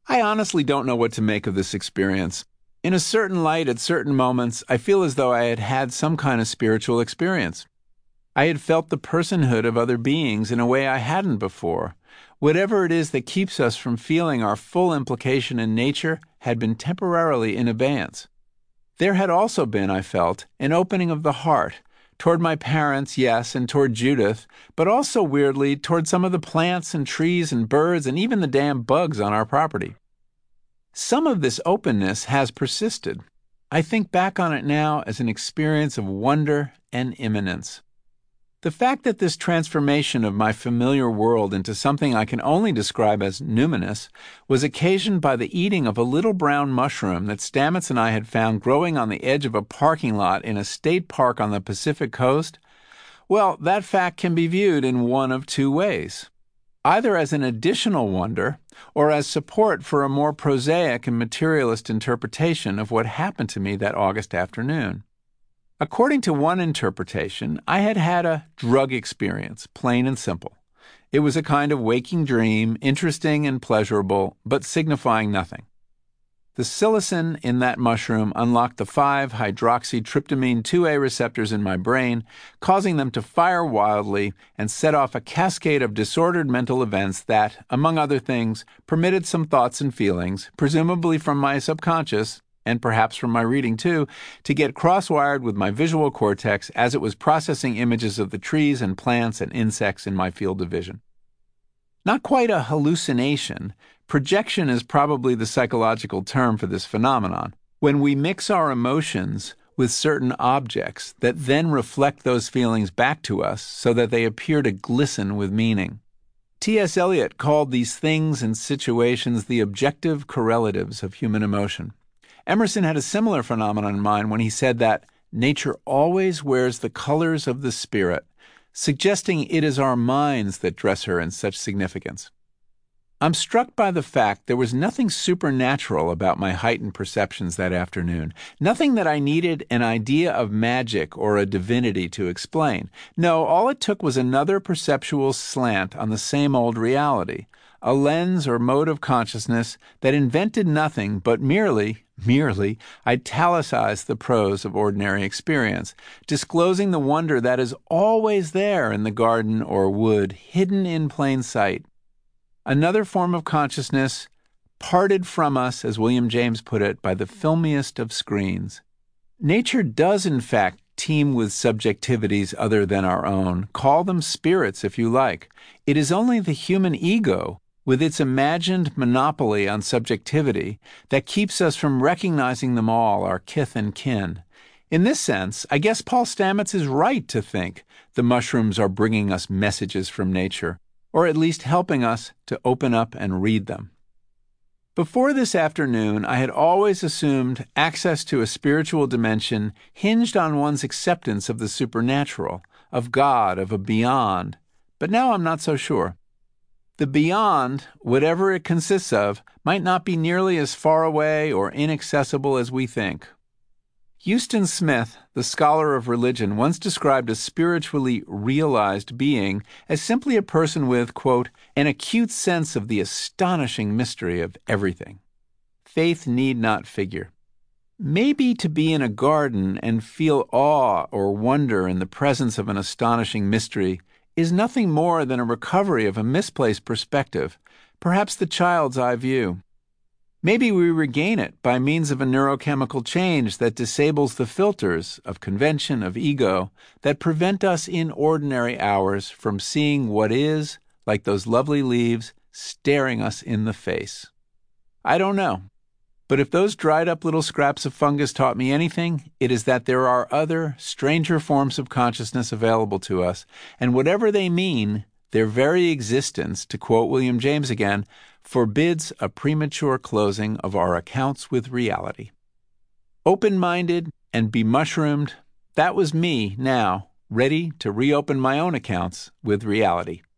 I honestly don't know what to make of this experience. In a certain light, at certain moments, I feel as though I had had some kind of spiritual experience. I had felt the personhood of other beings in a way I hadn't before. Whatever it is that keeps us from feeling our full implication in nature had been temporarily in abeyance. There had also been, I felt, an opening of the heart, toward my parents, yes, and toward Judith, but also, weirdly, toward some of the plants and trees and birds and even the damn bugs on our property. Some of this openness has persisted. I think back on it now as an experience of wonder and immanence. The fact that this transformation of my familiar world into something I can only describe as numinous was occasioned by the eating of a little brown mushroom that Stamets and I had found growing on the edge of a parking lot in a state park on the Pacific coast, well, that fact can be viewed in one of two ways. Either as an additional wonder, or as support for a more prosaic and materialist interpretation of what happened to me that August afternoon. According to one interpretation, I had had a drug experience, plain and simple. It was a kind of waking dream, interesting and pleasurable, but signifying nothing. The psilocin in that mushroom unlocked the 5-hydroxytryptamine 2A receptors in my brain, causing them to fire wildly and set off a cascade of disordered mental events that, among other things, permitted some thoughts and feelings, presumably from my subconscious, and perhaps from my reading too, to get cross-wired with my visual cortex as it was processing images of the trees and plants and insects in my field of vision. Not quite a hallucination. Projection is probably the psychological term for this phenomenon, when we mix our emotions with certain objects that then reflect those feelings back to us so that they appear to glisten with meaning. T.S. Eliot called these things and situations the objective correlatives of human emotion. Emerson had a similar phenomenon in mind when he said that nature always wears the colors of the spirit, suggesting it is our minds that dress her in such significance. I'm struck by the fact there was nothing supernatural about my heightened perceptions that afternoon, nothing that I needed an idea of magic or a divinity to explain. No, all it took was another perceptual slant on the same old reality, a lens or mode of consciousness that invented nothing but merely italicized the prose of ordinary experience, disclosing the wonder that is always there in the garden or wood, hidden in plain sight. Another form of consciousness, parted from us, as William James put it, by the filmiest of screens. Nature does, in fact, teem with subjectivities other than our own. Call them spirits, if you like. It is only the human ego, with its imagined monopoly on subjectivity, that keeps us from recognizing them all, our kith and kin. In this sense, I guess Paul Stamets is right to think the mushrooms are bringing us messages from nature, or at least helping us to open up and read them. Before this afternoon, I had always assumed access to a spiritual dimension hinged on one's acceptance of the supernatural, of God, of a beyond, but now I'm not so sure. The beyond, whatever it consists of, might not be nearly as far away or inaccessible as we think. Huston Smith, the scholar of religion, once described a spiritually realized being as simply a person with, quote, an acute sense of the astonishing mystery of everything. Faith need not figure. Maybe to be in a garden and feel awe or wonder in the presence of an astonishing mystery is nothing more than a recovery of a misplaced perspective, perhaps the child's eye view. Maybe we regain it by means of a neurochemical change that disables the filters of convention, of ego, that prevent us in ordinary hours from seeing what is, like those lovely leaves, staring us in the face. I don't know. But if those dried-up little scraps of fungus taught me anything, it is that there are other, stranger forms of consciousness available to us, and whatever they mean, their very existence, to quote William James again, forbids a premature closing of our accounts with reality. Open-minded and be-mushroomed, that was me now, ready to reopen my own accounts with reality.